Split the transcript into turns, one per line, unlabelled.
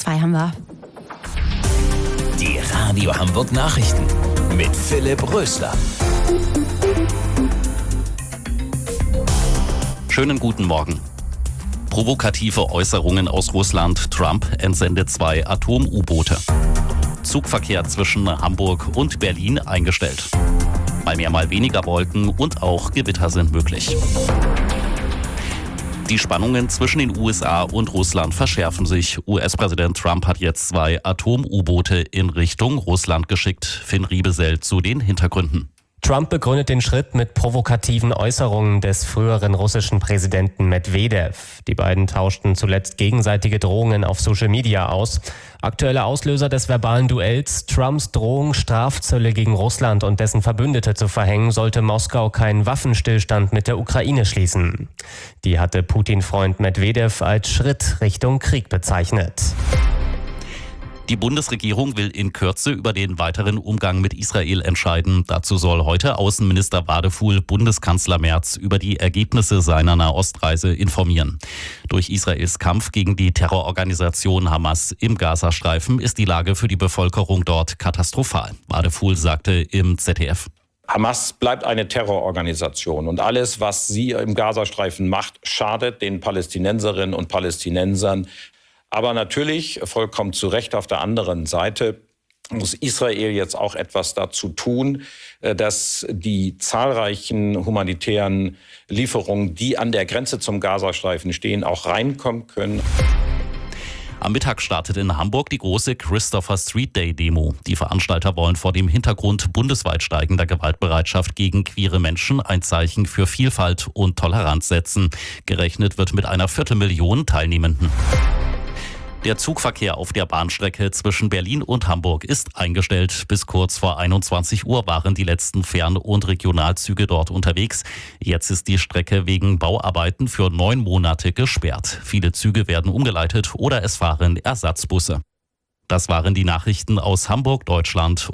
2 haben wir.
Die Radio Hamburg Nachrichten mit Philipp Rösler.
Schönen guten Morgen. Provokative Äußerungen aus Russland. Trump entsendet 2 Atom-U-Boote. Zugverkehr zwischen Hamburg und Berlin eingestellt. Mal mehr, mal weniger Wolken und auch Gewitter sind möglich. Die Spannungen zwischen den USA und Russland verschärfen sich. US-Präsident Trump hat jetzt 2 Atom-U-Boote in Richtung Russland geschickt. Finn Riebesell zu den Hintergründen.
Trump begründet den Schritt mit provokativen Äußerungen des früheren russischen Präsidenten Medwedew. Die beiden tauschten zuletzt gegenseitige Drohungen auf Social Media aus. Aktueller Auslöser des verbalen Duells: Trumps Drohung, Strafzölle gegen Russland und dessen Verbündete zu verhängen, sollte Moskau keinen Waffenstillstand mit der Ukraine schließen. Die hatte Putin-Freund Medwedew als Schritt Richtung Krieg bezeichnet.
Die Bundesregierung will in Kürze über den weiteren Umgang mit Israel entscheiden. Dazu soll heute Außenminister Wadefuhl Bundeskanzler Merz über die Ergebnisse seiner Nahostreise informieren. Durch Israels Kampf gegen die Terrororganisation Hamas im Gazastreifen ist die Lage für die Bevölkerung dort katastrophal. Wadefuhl sagte im ZDF:
Hamas bleibt eine Terrororganisation und alles, was sie im Gazastreifen macht, schadet den Palästinenserinnen und Palästinensern. Aber natürlich, vollkommen zu Recht, auf der anderen Seite muss Israel jetzt auch etwas dazu tun, dass die zahlreichen humanitären Lieferungen, die an der Grenze zum Gazastreifen stehen, auch reinkommen können.
Am Mittag startet in Hamburg die große Christopher Street Day Demo. Die Veranstalter wollen vor dem Hintergrund bundesweit steigender Gewaltbereitschaft gegen queere Menschen ein Zeichen für Vielfalt und Toleranz setzen. Gerechnet wird mit einer 250.000 Teilnehmenden. Der Zugverkehr auf der Bahnstrecke zwischen Berlin und Hamburg ist eingestellt. Bis kurz vor 21 Uhr waren die letzten Fern- und Regionalzüge dort unterwegs. Jetzt ist die Strecke wegen Bauarbeiten für 9 Monate gesperrt. Viele Züge werden umgeleitet oder es fahren Ersatzbusse. Das waren die Nachrichten aus Hamburg, Deutschland